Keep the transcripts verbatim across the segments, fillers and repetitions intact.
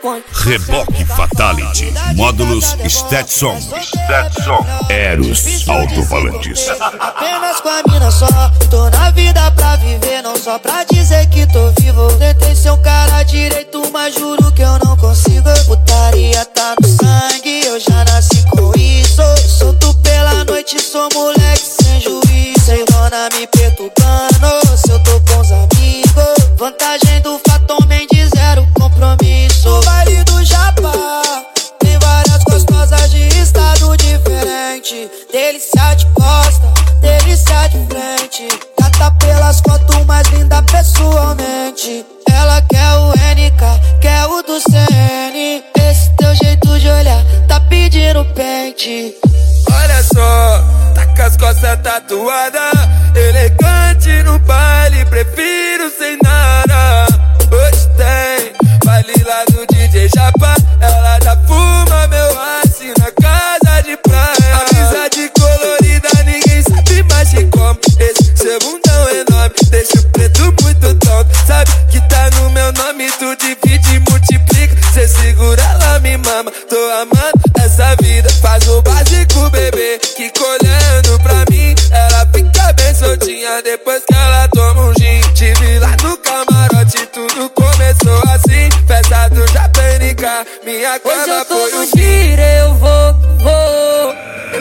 Reboque Fatality, módulos Stetson, Stetson, Eros Altofalantes. Apenas com a mina só, tô na vida pra viver, não só pra dizer que tô vivo. Tentei ser um cara direito, mas juro que eu não consigo. Putaria tá no sangue, eu já nasci com isso. Solto pela noite, sou moleque sem juízo. Sem dona me perturbando, se eu tô com os amigos. Vantagem do Faton Mendes, zero compromisso. No baile do Japão tem várias gostosas de estado diferente. Delícia de costa, delícia de frente. Gata pelas fotos, mais linda pessoalmente. Ela quer o N K, quer o do C N. Esse teu jeito de olhar tá pedindo pente. Olha só, tá com as costas tatuadas, elegante no baile, prefiro sem nada. Hoje tem baile lá do D J Japa, ela já fuma meu aço na casa de praia. Amizade colorida, ninguém sabe mais que como. Esse seu bundão enorme deixa o preto muito tonto. Sabe que tá no meu nome, tu divide e multiplica. Cê segura, ela me mama, tô amando essa vida. Faz o básico, bebê, que olhando pra mim ela fica bem soltinha depois que ela toma um gin. Tive lá no camarote, tudo começou assim. Festa do Japânica, minha cama foi um giro, eu vou, vou.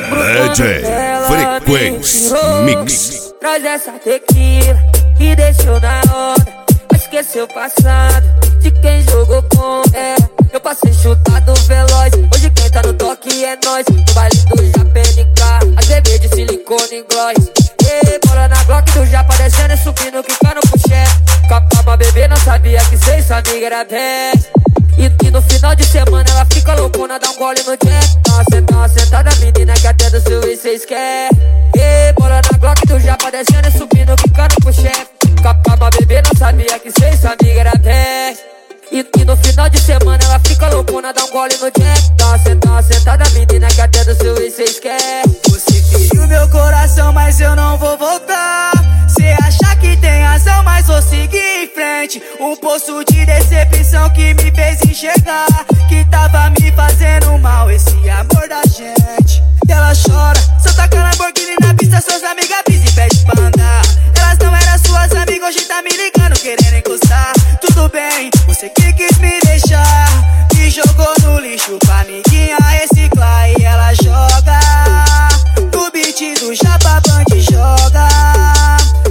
D J Frequência Mix. Traz essa tequila que deixou na hora. Esqueceu o passado de quem jogou com ela. Eu passei chutado veloz, hoje quem tá no toque é nós. No baile do Japânica, as bebês de silicone e gloss. E bola na Glock do Japa descendo e subindo, quicando pro chefe. Capama bebê, não sabia que cê e sua amiga era best. E, e no final de semana ela fica loucona, dá um gole no jack. Tá sentada, sentada, menina que até do seu ex cês quer. E bola na Glock do Japa descendo e subindo, quicando pro chefe. Capama bebê, não sabia que cê e sua amiga era best. E, e no final de semana ela fica loucona, dá um gole no jack. Tá sentada, sentada, menina que até do seu ex cês quer. Você feriu meu coração, mas eu não vou voltar. Cê acha que tem razão, mas vou seguir em frente. Um poço de decepção que me fez enxergar que tava me fazendo mal esse amor da gente. E ela chora, só taca Lamborghini na pista, suas amigas pisam e pede pra andar.